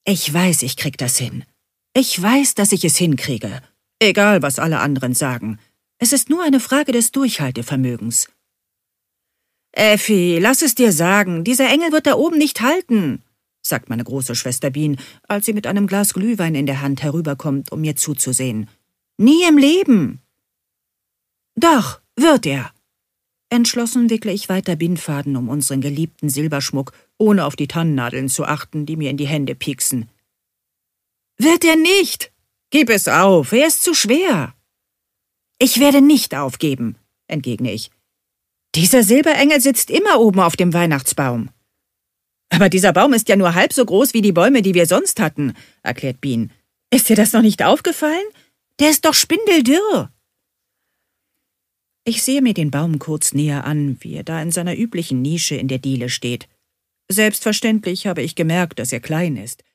Ich weiß, ich krieg das hin. Ich weiß, dass ich es hinkriege. Egal, was alle anderen sagen. Es ist nur eine Frage des Durchhaltevermögens. Effi, lass es dir sagen, dieser Engel wird da oben nicht halten, sagt meine große Schwester Bien, als sie mit einem Glas Glühwein in der Hand herüberkommt, um mir zuzusehen. Nie im Leben. Doch, wird er. Entschlossen wickle ich weiter Bindfaden um unseren geliebten Silberschmuck, ohne auf die Tannennadeln zu achten, die mir in die Hände pieksen. Wird er nicht? Gib es auf, er ist zu schwer. Ich werde nicht aufgeben, entgegne ich. Dieser Silberengel sitzt immer oben auf dem Weihnachtsbaum. Aber dieser Baum ist ja nur halb so groß wie die Bäume, die wir sonst hatten, erklärt Bien. Ist dir das noch nicht aufgefallen? Der ist doch spindeldürr. Ich sehe mir den Baum kurz näher an, wie er da in seiner üblichen Nische in der Diele steht. Selbstverständlich habe ich gemerkt, dass er klein ist.